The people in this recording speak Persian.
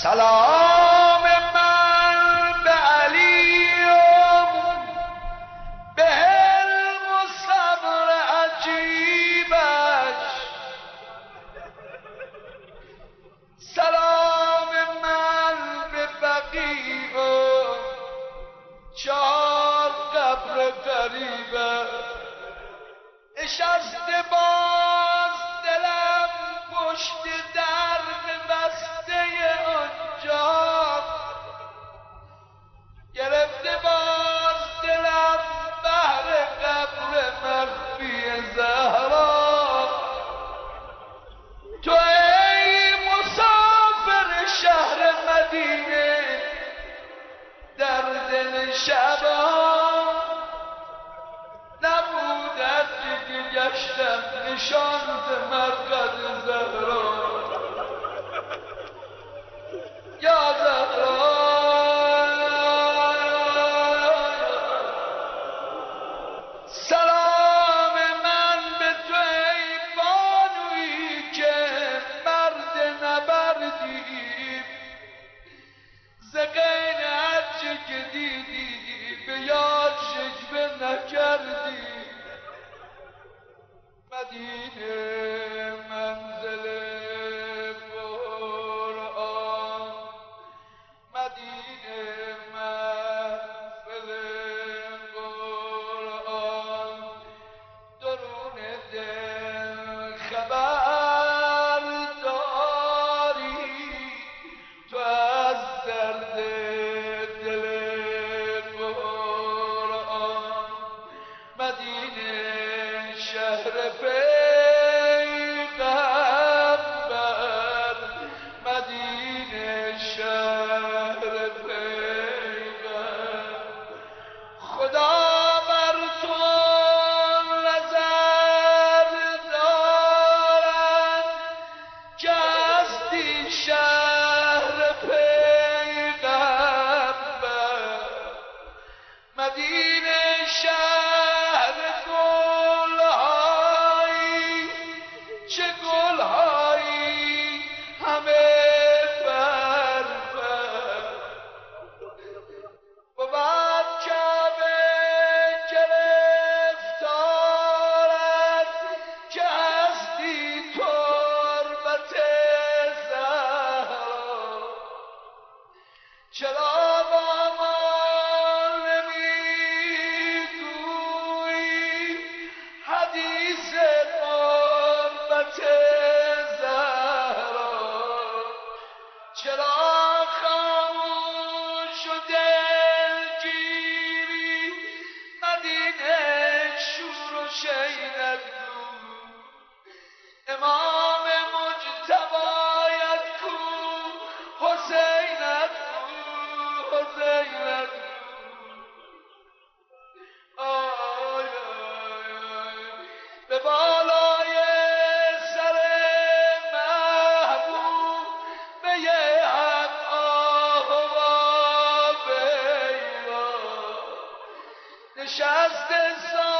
سلام من به علی و به حلم و صبر عجیبش، سلام من به بقیع و 4 قبر غریبه. نشسته باز دلم پشت درد بسته آنجا، گرفته باز دلم بهر قبر مخفی زهرا. تو ای مسافر شهر مدینه در دل شبان، نبودت که گشتم نشان ز مرقد زهرا. یا زهرا سلام من به تو ای بانویی که مرد نبردی، ز غیر هرچه که دیدی به یاد شکوه نکردی. مدینه منزل قرآن، مدینه محفل قرآن، درون دل خبر داری تو از درد دل قرآن. مدینه شهر پیغمبر، مدینه شهر پیغمبر. خدا بر تو نظر دارد که هستی شهر پیغمبر. مدینه شهر گلهایی، چه گلهایی همه بر بر. بود کعبه گرفتارد که هستی تربت زهرا. چرا با ما نمیگویی حدیث قربت زهرا؟ چرا خاموش و دلگیری مدینه شور و شینت گو؟ امام مجتبایت کو، حسینت کو، حسینت کو. آی آی آی به بالای سر محبوب به یه حق آه و بیرا نشسته